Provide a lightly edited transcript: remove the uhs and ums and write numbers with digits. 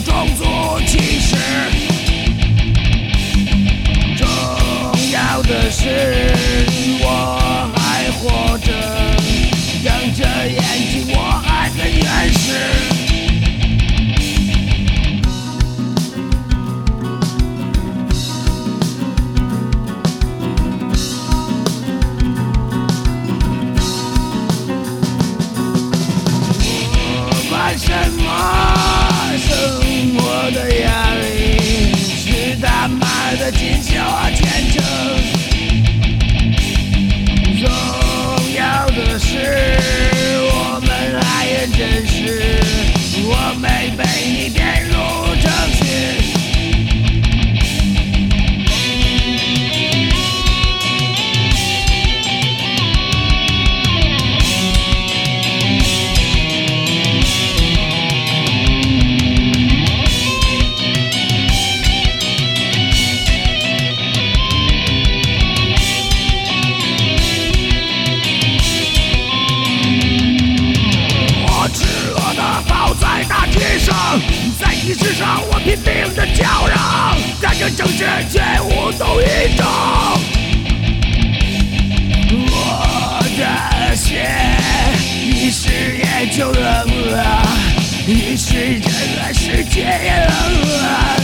种族歧视。重要的是我还活着，睁着眼睛我还很原始。什么生活的压力是他妈的锦绣和虔诚。重要的是我们还很真实，我没被你骗入程序。在大街上，在仪式上，我拼命的叫嚷，战争政治绝无动于衷。我的血已是研究冷了，已是人类世界也冷了。